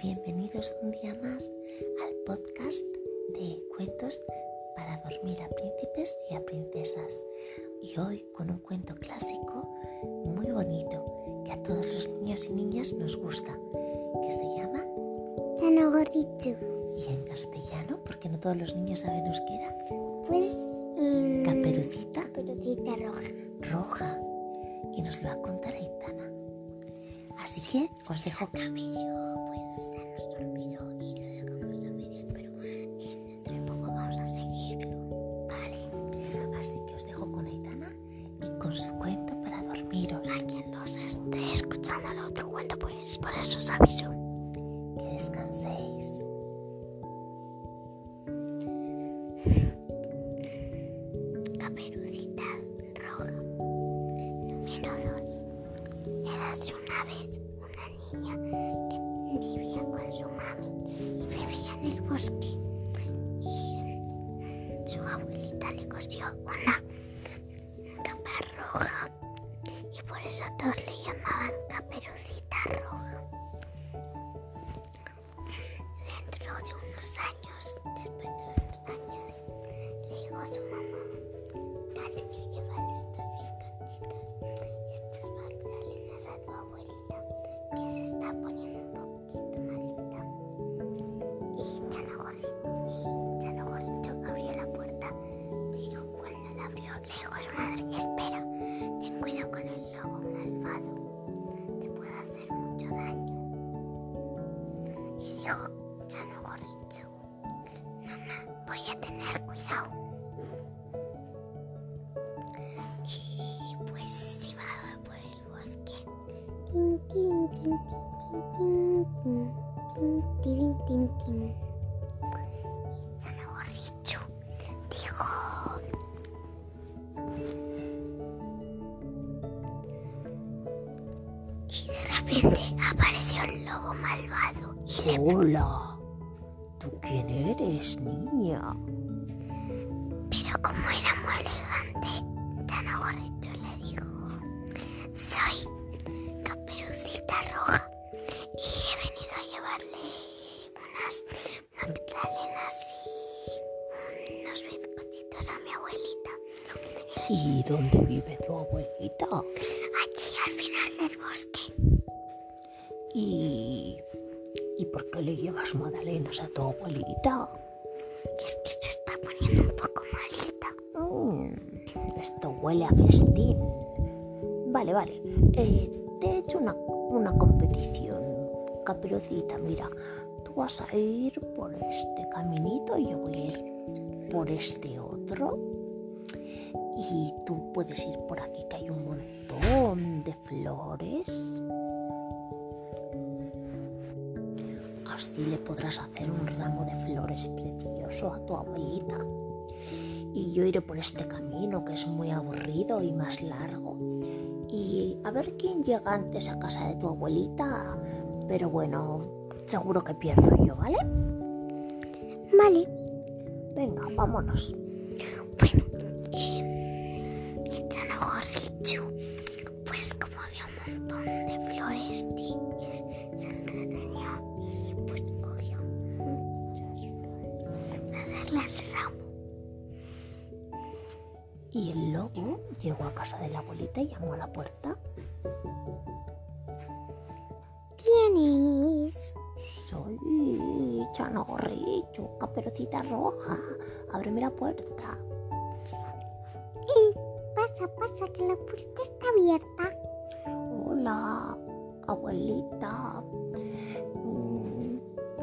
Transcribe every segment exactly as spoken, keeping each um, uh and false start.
bienvenidos un día más al podcast de cuentos para dormir a príncipes y a princesas. Y hoy con un cuento clásico muy bonito que a todos los niños y niñas nos gusta, que se llama Chano Gordito. Y en castellano, porque no todos los niños saben euskera, Pues um, Caperucita Caperucita roja. Roja. Y nos lo va a contar Aitana. Así que os dejo que... Cabello, pues se nos olvidó y lo dejamos a medias, pero eh, dentro de poco vamos a seguirlo. Vale. Así que os dejo con Aitana y con su cuento para dormiros. A quien nos esté escuchando el otro cuento, pues por eso os aviso. Que descanséis. Caperucita roja. Número dos. Érase una vez una niña que vivía con su mami y vivía en el bosque. Y su abuelita le cosió una capa roja y por eso todos le llamaban Caperucita Roja. Dentro de unos años, después de unos años, le dijo a su mamá: cariño, llévale estos bizcochitos, estas magdalenas a tu abuelita, que se está poniendo un poquito malita. Y Chano Gordito, y Chano Gordito abrió la puerta, pero cuando la abrió le dijo a su madre: espera, ten cuidado con el lobo malvado, te puede hacer mucho daño. Y dijo Chano Gordito: mamá, voy a tener cuidado. Y pues iba por el bosque. Tin, tin, tin, tin, tin, tin, tin, tin, tin. Y Chano Gordito dijo: y de repente apareció el lobo malvado y le... Hola. ¿Tú quién eres, niña? Pero como era muy elegante, Chano Gordito le dijo: soy Caperucita Roja y he venido a llevarle unas magdalenas y unos bizcochitos a mi abuelita. ¿Y dónde vive tu abuelita? Allí al final del bosque. ¿Y, ¿Y por qué le llevas magdalenas a tu abuelita? Es que se está poniendo un poco malita. Mm, esto huele a festín. Vale, vale. Eh, te he hecho una, una competición. Caperucita, mira, tú vas a ir por este caminito y yo voy a ir por este otro. Y tú puedes ir por aquí, que hay un montón de flores. Así le podrás hacer un ramo de flores precioso a tu abuelita. Y yo iré por este camino que es muy aburrido y más largo. Y a ver quién llega antes a casa de tu abuelita. Pero bueno, seguro que pierdo yo, ¿vale? Vale. Venga, vámonos. Bueno, eh, el Chano Gordito, pues como había un montón de flores tibias, se entretenió y pues cogió muchas flores para darle al ramo. Y el lobo llegó a casa de la abuelita y llamó a la puerta. ¿Quién es? Soy Chano Gordito, Caperucita Roja. Ábreme la puerta. Eh, pasa, pasa, que la puerta está abierta. Hola, abuelita. Mm,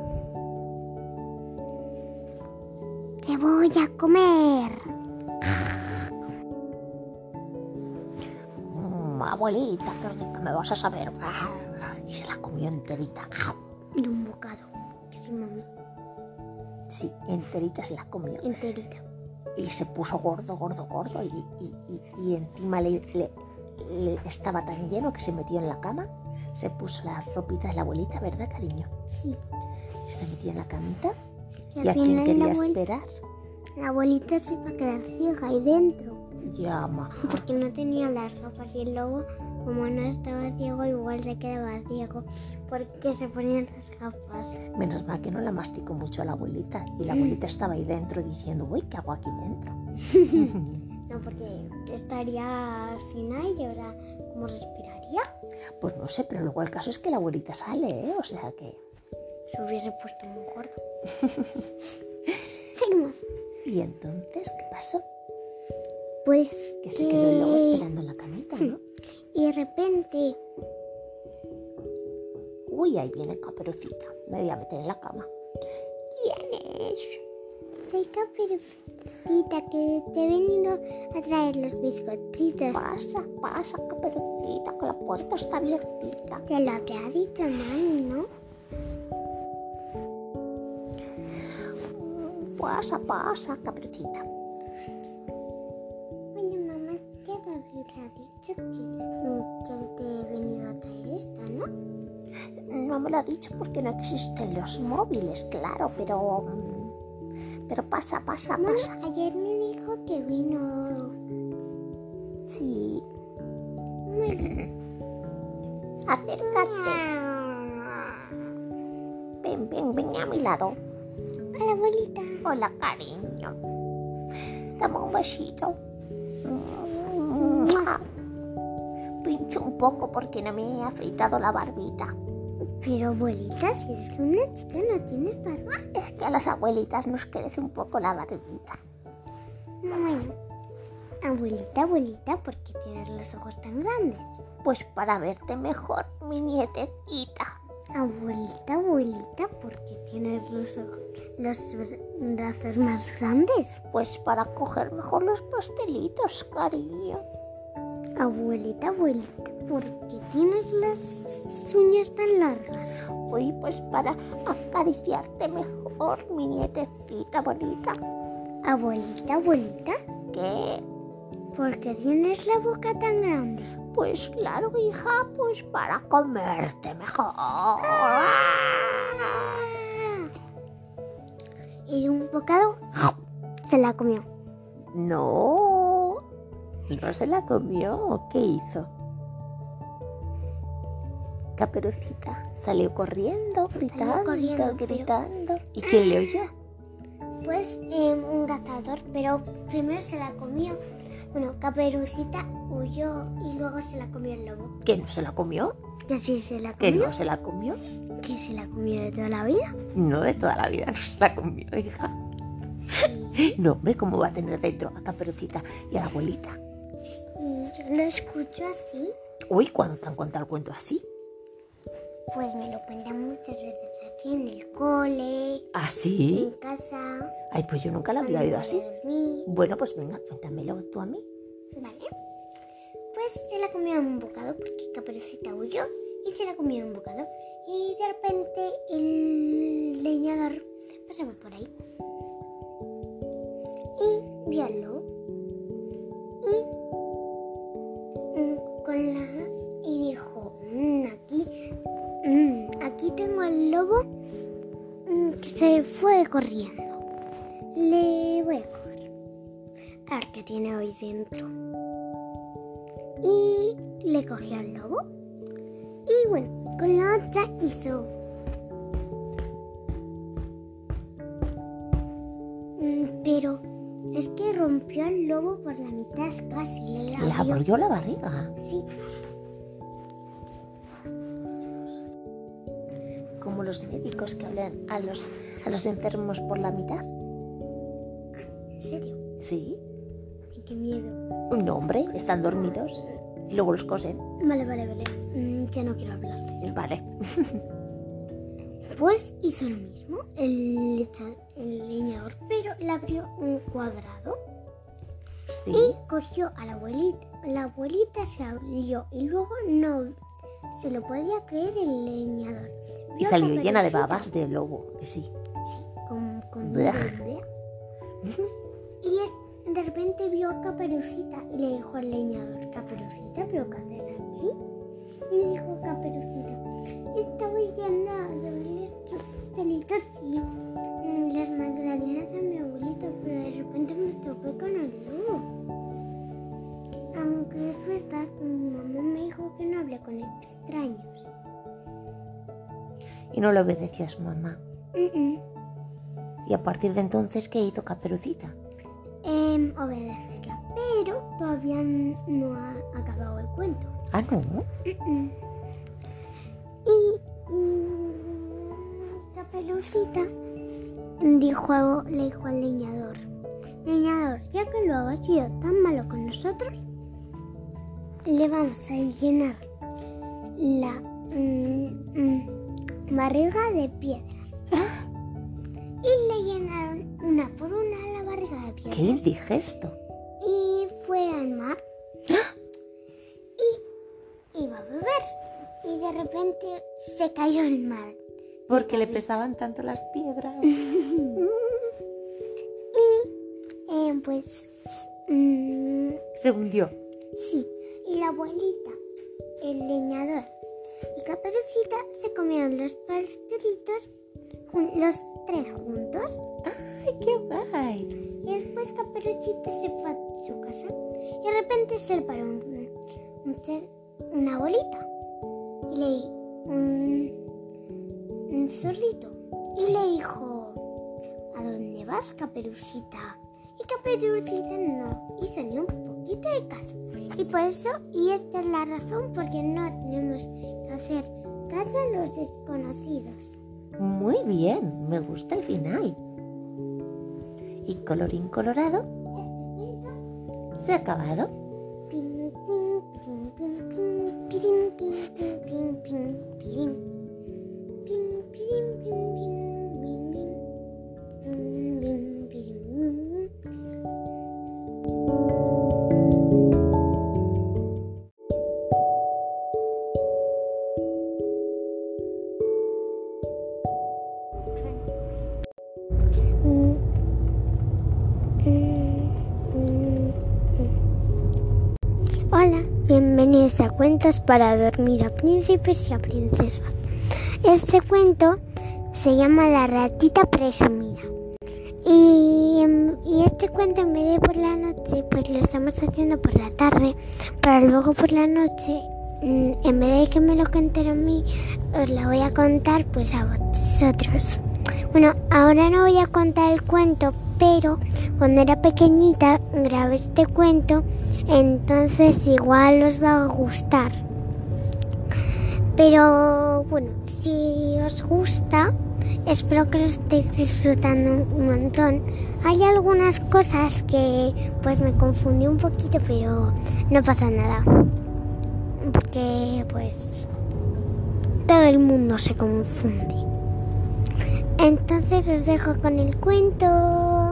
Te voy a comer. mm, abuelita, qué rica me vas a saber. Y se la comió enterita. De un bocado. Que sí, mami. Sí, enterita se la comió. Enterita. Y se puso gordo, gordo, gordo. Y, y, y, y encima le, le, le estaba tan lleno que se metió en la cama. Se puso la ropita de la abuelita, ¿verdad, cariño? Sí. Y se metió en la camita. Y, ¿Y a quién quería esperar? La abuelita se va a quedar ciega ahí dentro. Ya, maja. porque no tenía las gafas y el lobo, como no estaba ciego, igual se quedaba ciego porque se ponían las gafas. Menos mal que no la masticó mucho a la abuelita. Y la abuelita estaba ahí dentro diciendo, uy, ¿qué hago aquí dentro? No, porque estaría sin aire, o sea, ¿cómo respiraría? Pues no sé, pero luego el caso es que la abuelita sale, ¿eh? O sea que... Se hubiese puesto muy gordo. Seguimos. ¿Y entonces qué pasó? Pues Que se quedó el lobo esperando en la camita, ¿no? Y de repente, Uy, ahí viene Caperucita. Me voy a meter en la cama. ¿quién es? Soy Caperucita, que te he venido a traer los bizcochitos. Pasa, pasa, Caperucita, que la puerta está abiertita. Te lo habrá dicho Mami, ¿no? Pasa, pasa, Caperucita. Bueno, mamá, te habrá dicho que, que te he venido a traer esto, ¿no? No me lo ha dicho porque no existen los móviles, claro, pero... Pero pasa, pasa, Bueno, pasa. ayer me dijo que vino. Sí, Muy bien. acércate. Ven, ven, ven a mi lado. Hola, abuelita. Hola, cariño. Dame un besito. Pincho un poco porque no me he afeitado la barbita. Pero abuelita, si eres una chica, no tienes barba. Es que a las abuelitas nos crece un poco la barbita. Bueno, abuelita, abuelita, ¿por qué tienes los ojos tan grandes? Pues para verte mejor, mi nietecita. Abuelita, abuelita, ¿por qué tienes los ojos, los brazos más grandes? Pues para coger mejor los pastelitos, cariño. Abuelita, abuelita, ¿por qué tienes las uñas tan largas? Uy, pues para acariciarte mejor, mi nietecita bonita. Abuelita, abuelita, ¿Qué? ¿por qué tienes la boca tan grande? Pues claro, hija, pues para comerte mejor. Y de un bocado se la comió. No, no se la comió. ¿Qué hizo? Caperucita salió corriendo, gritando, corriendo, pero- gritando. ¿Y quién le oyó? Pues eh, un cazador, pero primero se la comió. Bueno, Caperucita huyó y luego se la comió el lobo. ¿Que no se la comió? Que sí se la ¿Que comió. no se la comió? Que se la comió de toda la vida. No, de toda la vida no se la comió, hija. Sí. No, hombre, ¿cómo va a tener dentro a Caperucita y a la abuelita? Y yo lo escucho así. Uy, ¿cuándo te han contado el cuento así? Pues me lo cuentan muchas veces así en el cole, ¿Ah, en sí? casa. Ay, pues yo nunca la había cuando oído voy así. a dormir. Bueno, pues venga, cuéntamelo tú a mí. Vale. Pues se la comió en un bocado porque Caperucita huyó y se la comió en un bocado. Y de repente el leñador pasaba por ahí y vio al lobo y mm, con la y dijo "Mm, aquí mm, aquí tengo al lobo mm, que se fue corriendo, le voy a coger a ver qué tiene hoy dentro". Y le cogió al lobo y bueno, con la hacha hizo mm, pero es que rompió al lobo por la mitad casi, le Le abrió. abrió la barriga. Sí, Como los médicos que hablan a los, a los enfermos por la mitad. ¿en serio? Sí. Ay, qué miedo. No, hombre, están dormidos y luego los cosen. Vale, vale, vale. Mm, ya no quiero hablar de eso. Vale. Pues hizo lo mismo el, lecha- el leñador, pero le abrió un cuadrado Sí. y cogió a la abuelita. La abuelita se salió y luego no se lo podía creer el leñador. Y Vio salió llena de Caperucita. babas de lobo, que sí. Sí, con, con Blech. vidrio. Y es- de repente vio a Caperucita y le dijo al leñador: "Caperucita, ¿pero qué haces aquí?". Y le dijo Caperucita: "Estaba yendo a llevarles sus pastelitos y mm, las magdalenas a mi abuelito, pero de repente me topé con el lobo". y no le obedeció a su mamá. Mm-mm. Y a partir de entonces, ¿qué hizo Caperucita? Em, obedecerla, pero todavía n- no ha acabado el cuento. Ah, no. Mm-mm. Y mm, Caperucita dijo, algo- le dijo al leñador: leñador, ya que lo has sido tan malo con nosotros, le vamos a llenar la mm, mm, barriga de piedras. Y le llenaron una por una la barriga de piedras. ¡Qué indigesto! Y fue al mar y iba a beber. Y de repente se cayó al mar. Porque le pesaban tanto las piedras. Y eh, pues mm, Se hundió. sí, y la abuelita, el leñador y Caperucita se comieron los pastelitos jun- los tres juntos. ¡Ay, qué guay! Y después Caperucita se fue a su casa y de repente se le paró un, un cer- una bolita y le di un, un zorrito y le dijo: ¿a dónde vas, Caperucita? Y Caperucita no hizo ni un poquito de caso. Y por eso, y esta es la razón porque no tenemos que hacer caso a los desconocidos. Muy bien, me gusta el final. Y colorín colorado, se ha acabado. Pim, pim, pim, pim, pim, pirim, pim, pim, pim, pim, pirim. Pim, pirim, pim, pim, pim, pim. Pim, pim, pirim. Mm, mm, mm, mm. Hola, bienvenidos a Cuentos para dormir a príncipes y a princesas. Este cuento se llama La ratita presumida. Y, em, y este cuento, en vez de por la noche, pues lo estamos haciendo por la tarde, para luego por la noche, mm, en vez de que me lo conten a mí, os la voy a contar pues a vosotros. Bueno, ahora no voy a contar el cuento, pero cuando era pequeñita grabé este cuento, entonces igual os va a gustar. Pero bueno, si os gusta, espero que lo estéis disfrutando un montón. Hay algunas cosas que pues me confundí un poquito, pero no pasa nada. Porque pues todo el mundo se confunde. Entonces os dejo con el cuento.